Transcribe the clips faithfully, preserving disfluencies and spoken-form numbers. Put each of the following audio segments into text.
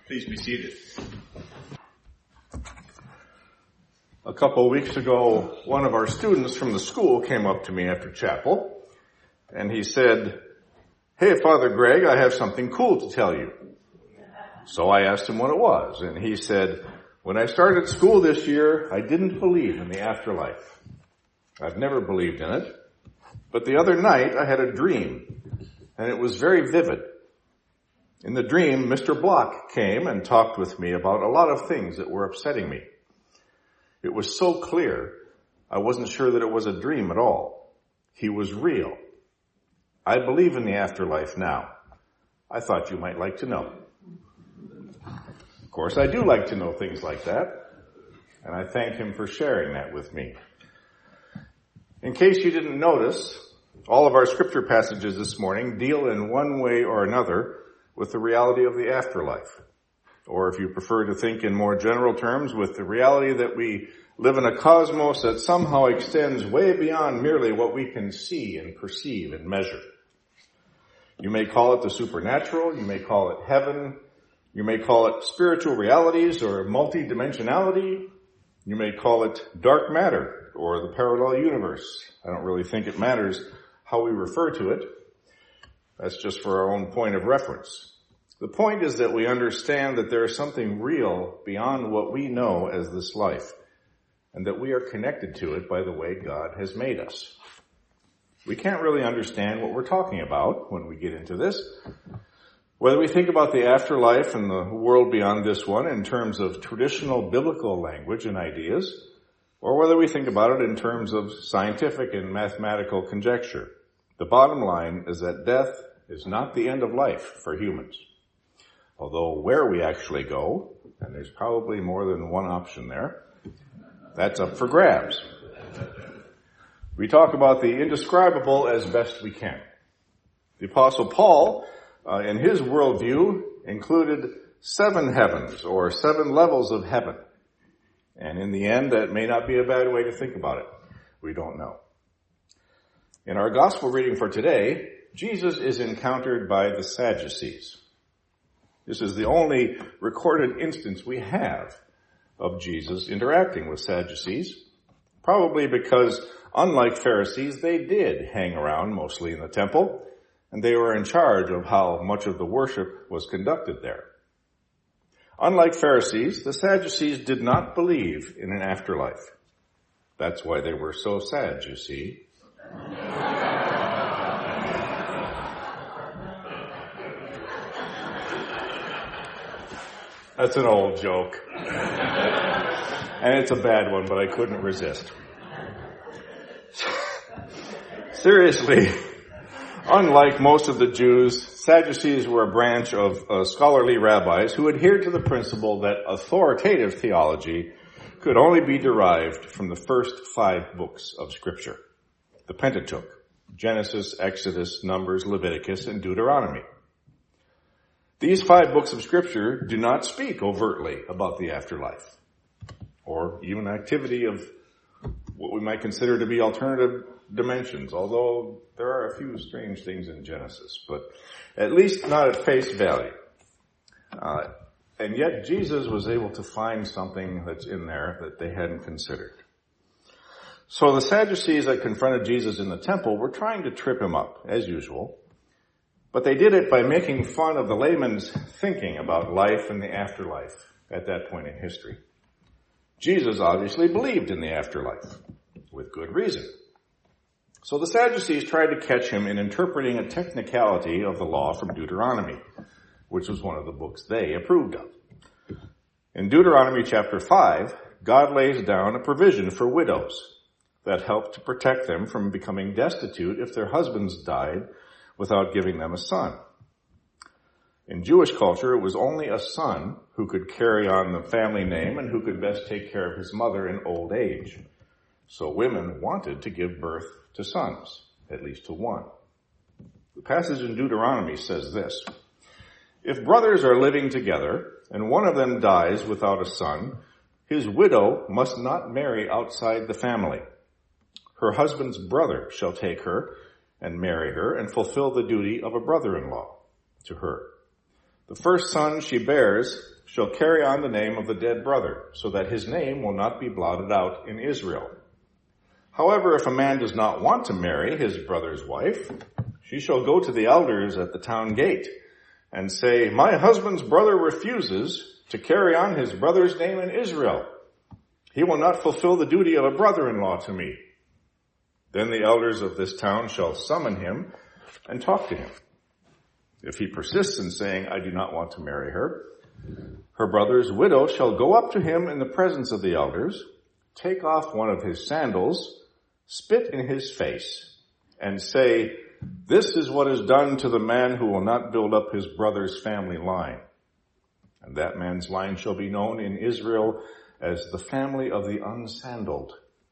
Please be seated. A couple of weeks ago, one of our students from the school came up to me after chapel, and he said, "Hey, Father Greg, I have something cool to tell you." So I asked him what it was, and he said, "When I started school this year, I didn't believe in the afterlife. I've never believed in it, but the other night I had a dream, and it was very vivid. In the dream, Mister Block came and talked with me about a lot of things that were upsetting me. It was so clear, I wasn't sure that it was a dream at all. He was real. I believe in the afterlife now. I thought you might like to know." Of course, I do like to know things like that, and I thank him for sharing that with me. In case you didn't notice, all of our scripture passages this morning deal in one way or another with the reality of the afterlife. Or if you prefer to think in more general terms, with the reality that we live in a cosmos that somehow extends way beyond merely what we can see and perceive and measure. You may call it the supernatural, you may call it heaven, you may call it spiritual realities or multidimensionality, you may call it dark matter or the parallel universe. I don't really think it matters how we refer to it. That's just for our own point of reference. The point is that we understand that there is something real beyond what we know as this life, and that we are connected to it by the way God has made us. We can't really understand what we're talking about when we get into this. Whether we think about the afterlife and the world beyond this one in terms of traditional biblical language and ideas, or whether we think about it in terms of scientific and mathematical conjecture, the bottom line is that death is not the end of life for humans. Although where we actually go, and there's probably more than one option there, that's up for grabs. We talk about the indescribable as best we can. The Apostle Paul, uh, in his worldview, included seven heavens, or seven levels of heaven. And in the end, that may not be a bad way to think about it. We don't know. In our gospel reading for today, Jesus is encountered by the Sadducees. This is the only recorded instance we have of Jesus interacting with Sadducees, probably because, unlike Pharisees, they did hang around mostly in the temple, and they were in charge of how much of the worship was conducted there. Unlike Pharisees, the Sadducees did not believe in an afterlife. That's why they were so sad, you see. That's an old joke. And it's a bad one, but I couldn't resist. Seriously, unlike most of the Jews, Sadducees were a branch of uh, scholarly rabbis who adhered to the principle that authoritative theology could only be derived from the first five books of Scripture. The Pentateuch, Genesis, Exodus, Numbers, Leviticus, and Deuteronomy. These five books of Scripture do not speak overtly about the afterlife, or even activity of what we might consider to be alternative dimensions, although there are a few strange things in Genesis, but at least not at face value. Uh, and yet Jesus was able to find something that's in there that they hadn't considered. So the Sadducees that confronted Jesus in the temple were trying to trip him up, as usual. But they did it by making fun of the layman's thinking about life and the afterlife at that point in history. Jesus obviously believed in the afterlife, with good reason. So the Sadducees tried to catch him in interpreting a technicality of the law from Deuteronomy, which was one of the books they approved of. In Deuteronomy chapter five, God lays down a provision for widows that helped to protect them from becoming destitute if their husbands died without giving them a son. In Jewish culture, it was only a son who could carry on the family name and who could best take care of his mother in old age. So women wanted to give birth to sons, at least to one. The passage in Deuteronomy says this: "If brothers are living together and one of them dies without a son, his widow must not marry outside the family. Her husband's brother shall take her and marry her and fulfill the duty of a brother-in-law to her. The first son she bears shall carry on the name of the dead brother, so that his name will not be blotted out in Israel. However, if a man does not want to marry his brother's wife, she shall go to the elders at the town gate and say, my husband's brother refuses to carry on his brother's name in Israel. He will not fulfill the duty of a brother-in-law to me. Then the elders of this town shall summon him and talk to him. If he persists in saying, I do not want to marry her, her brother's widow shall go up to him in the presence of the elders, take off one of his sandals, spit in his face, and say, this is what is done to the man who will not build up his brother's family line. And that man's line shall be known in Israel as the family of the unsandaled.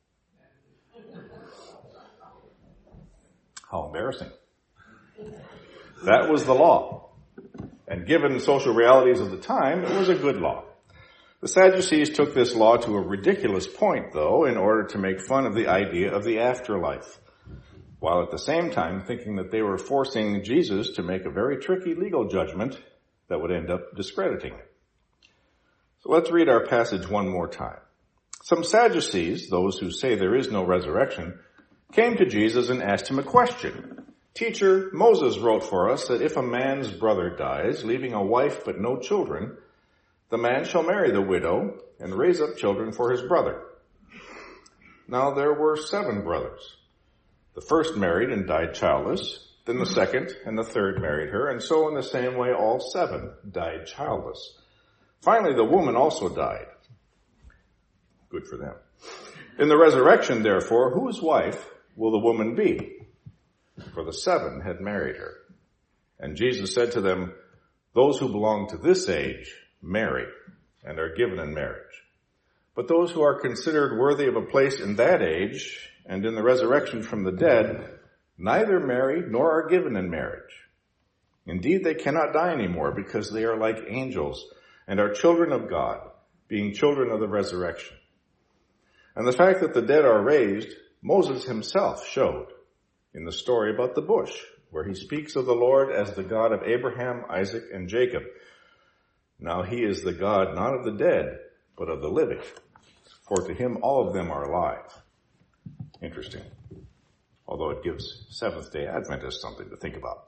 How embarrassing. That was the law. And given social realities of the time, it was a good law. The Sadducees took this law to a ridiculous point, though, in order to make fun of the idea of the afterlife, while at the same time thinking that they were forcing Jesus to make a very tricky legal judgment that would end up discrediting him. So let's read our passage one more time. Some Sadducees, those who say there is no resurrection, came to Jesus and asked him a question. Teacher, Moses wrote for us that if a man's brother dies, leaving a wife but no children, the man shall marry the widow and raise up children for his brother. Now there were seven brothers. The first married and died childless. Then the second and the third married her, and so in the same way all seven died childless. Finally, the woman also died. Good for them. In the resurrection, therefore, whose wife will the woman be? For the seven had married her. And Jesus said to them, those who belong to this age marry and are given in marriage. But those who are considered worthy of a place in that age and in the resurrection from the dead neither marry nor are given in marriage. Indeed, they cannot die anymore because they are like angels and are children of God, being children of the resurrection. And the fact that the dead are raised, Moses himself showed in the story about the bush, where he speaks of the Lord as the God of Abraham, Isaac, and Jacob. Now he is the God not of the dead, but of the living, for to him all of them are alive. Interesting. Although it gives Seventh-day Adventists something to think about.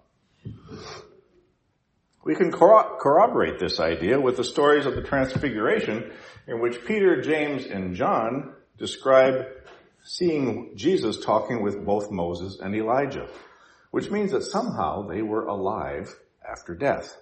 We can corro- corroborate this idea with the stories of the Transfiguration, in which Peter, James, and John describe seeing Jesus talking with both Moses and Elijah, which means that somehow they were alive after death.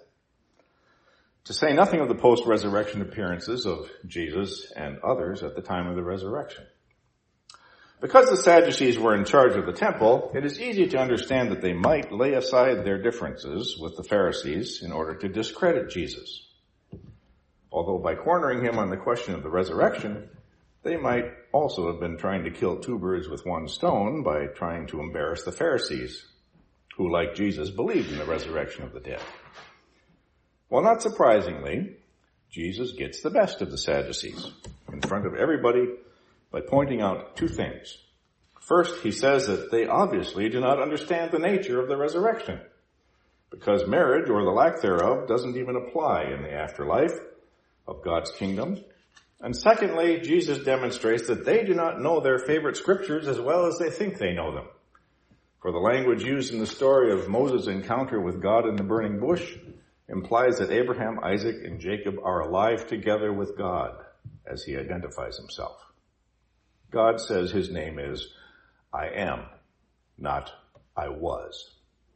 To say nothing of the post-resurrection appearances of Jesus and others at the time of the resurrection. Because the Sadducees were in charge of the temple, it is easy to understand that they might lay aside their differences with the Pharisees in order to discredit Jesus. Although by cornering him on the question of the resurrection, they might also have been trying to kill two birds with one stone by trying to embarrass the Pharisees, who, like Jesus, believed in the resurrection of the dead. Well, not surprisingly, Jesus gets the best of the Sadducees in front of everybody by pointing out two things. First, he says that they obviously do not understand the nature of the resurrection, because marriage, or the lack thereof, doesn't even apply in the afterlife of God's kingdom. And secondly, Jesus demonstrates that they do not know their favorite scriptures as well as they think they know them. For the language used in the story of Moses' encounter with God in the burning bush implies that Abraham, Isaac, and Jacob are alive together with God as he identifies himself. God says his name is I am, not I was.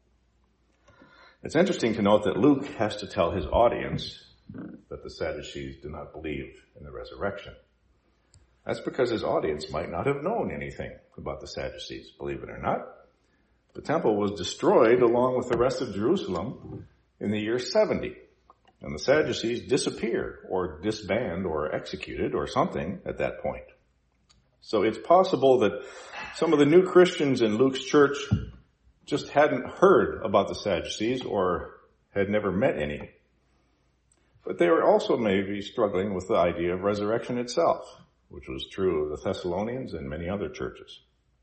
It's interesting to note that Luke has to tell his audience that the Sadducees do not believe in the resurrection. That's because his audience might not have known anything about the Sadducees, believe it or not. The temple was destroyed along with the rest of Jerusalem in the year seventy. And the Sadducees disappear or disband or executed or something at that point. So it's possible that some of the new Christians in Luke's church just hadn't heard about the Sadducees or had never met any. But they were also maybe struggling with the idea of resurrection itself, which was true of the Thessalonians and many other churches.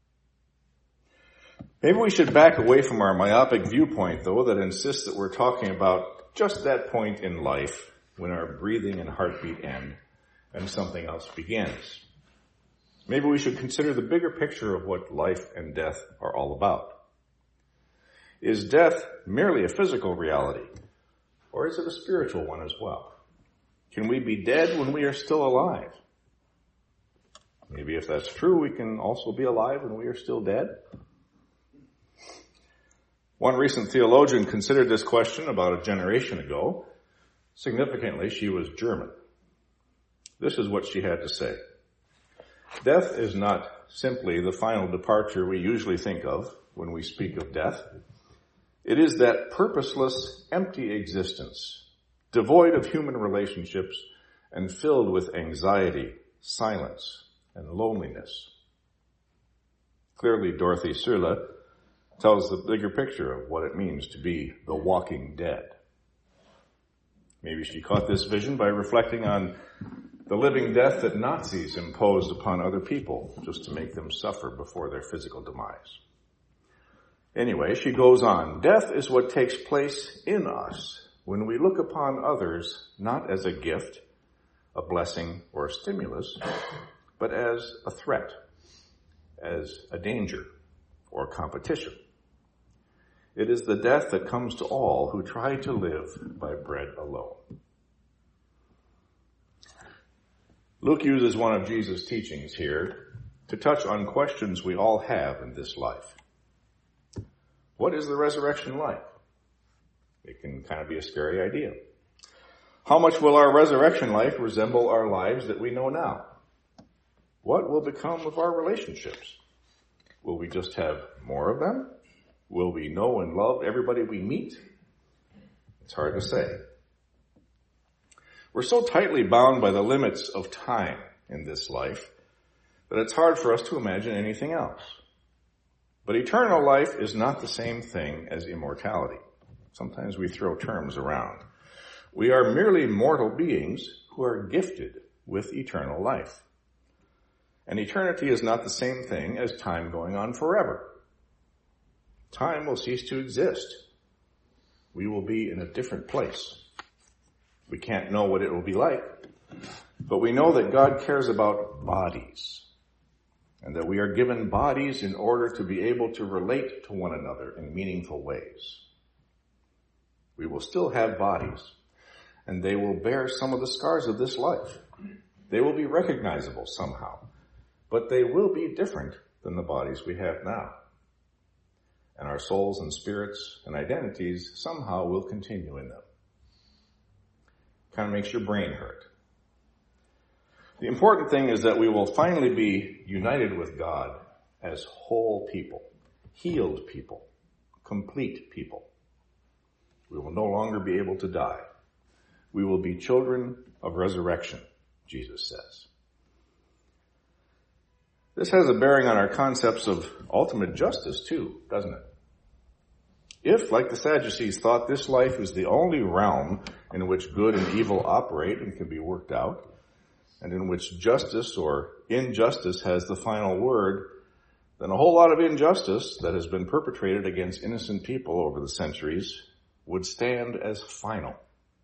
Maybe we should back away from our myopic viewpoint, though, that insists that we're talking about just that point in life when our breathing and heartbeat end and something else begins. Maybe we should consider the bigger picture of what life and death are all about. Is death merely a physical reality, or is it a spiritual one as well? Can we be dead when we are still alive? Maybe if that's true, we can also be alive when we are still dead. One recent theologian considered this question about a generation ago. Significantly, she was German. This is what she had to say. Death is not simply the final departure we usually think of when we speak of death. It is that purposeless, empty existence, devoid of human relationships and filled with anxiety, silence, and loneliness. Clearly, Dorothy Sölle tells the bigger picture of what it means to be the walking dead. Maybe she caught this vision by reflecting on the living death that Nazis imposed upon other people just to make them suffer before their physical demise. Anyway, she goes on, death is what takes place in us when we look upon others not as a gift, a blessing, or a stimulus, but as a threat, as a danger, or competition. It is the death that comes to all who try to live by bread alone. Luke uses one of Jesus' teachings here to touch on questions we all have in this life. What is the resurrection like? It can kind of be a scary idea. How much will our resurrection life resemble our lives that we know now? What will become of our relationships? Will we just have more of them? Will we know and love everybody we meet? It's hard to say. We're so tightly bound by the limits of time in this life that it's hard for us to imagine anything else. But eternal life is not the same thing as immortality. Sometimes we throw terms around. We are merely mortal beings who are gifted with eternal life. And eternity is not the same thing as time going on forever. Time will cease to exist. We will be in a different place. We can't know what it will be like, but we know that God cares about bodies, and that we are given bodies in order to be able to relate to one another in meaningful ways. We will still have bodies, and they will bear some of the scars of this life. They will be recognizable somehow, but they will be different than the bodies we have now. And our souls and spirits and identities somehow will continue in them. Kind of makes your brain hurt. The important thing is that we will finally be united with God as whole people, healed people, complete people. We will no longer be able to die. We will be children of resurrection, Jesus says. This has a bearing on our concepts of ultimate justice too, doesn't it? If, like the Sadducees, thought this life is the only realm in which good and evil operate and can be worked out, and in which justice or injustice has the final word, then a whole lot of injustice that has been perpetrated against innocent people over the centuries would stand as final.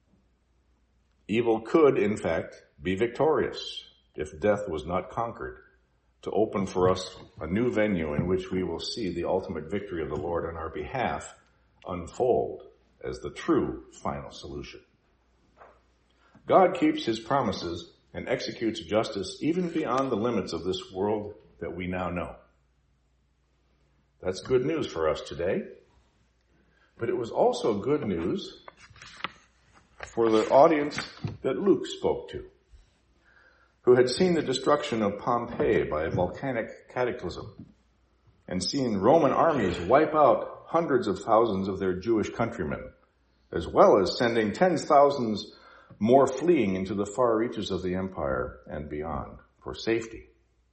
Evil could, in fact, be victorious if death was not conquered, to open for us a new venue in which we will see the ultimate victory of the Lord on our behalf unfold as the true final solution. God keeps his promises and executes justice even beyond the limits of this world that we now know. That's good news for us today, but it was also good news for the audience that Luke spoke to, who had seen the destruction of Pompeii by a volcanic cataclysm and seen Roman armies wipe out hundreds of thousands of their Jewish countrymen, as well as sending tens of thousands more fleeing into the far reaches of the empire and beyond for safety.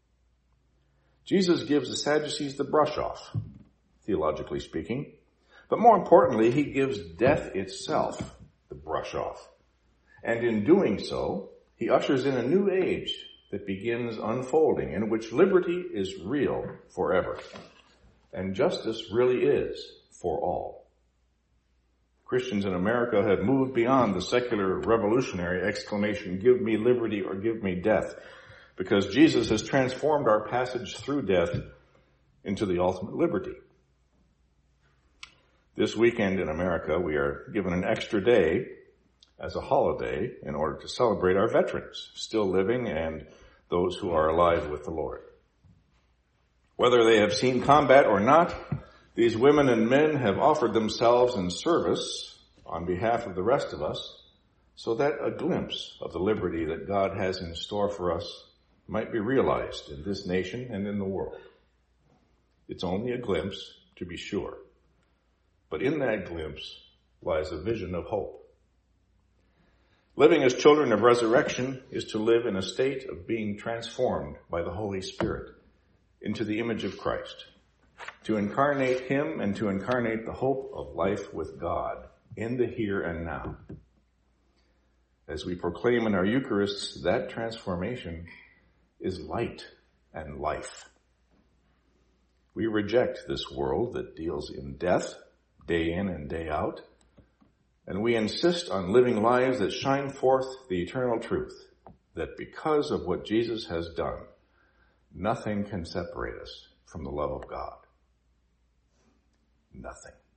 Jesus gives the Sadducees the brush off, theologically speaking, but more importantly, he gives death itself the brush off. And in doing so, he ushers in a new age that begins unfolding, in which liberty is real forever, and justice really is for all. Christians in America have moved beyond the secular revolutionary exclamation, give me liberty or give me death, because Jesus has transformed our passage through death into the ultimate liberty. This weekend in America, we are given an extra day as a holiday in order to celebrate our veterans, still living and those who are alive with the Lord. Whether they have seen combat or not, these women and men have offered themselves in service on behalf of the rest of us so that a glimpse of the liberty that God has in store for us might be realized in this nation and in the world. It's only a glimpse, to be sure, but in that glimpse lies a vision of hope. Living as children of resurrection is to live in a state of being transformed by the Holy Spirit into the image of Christ, to incarnate him and to incarnate the hope of life with God in the here and now. As we proclaim in our Eucharists, that transformation is light and life. We reject this world that deals in death, day in and day out, and we insist on living lives that shine forth the eternal truth, that because of what Jesus has done, nothing can separate us from the love of God. Nothing.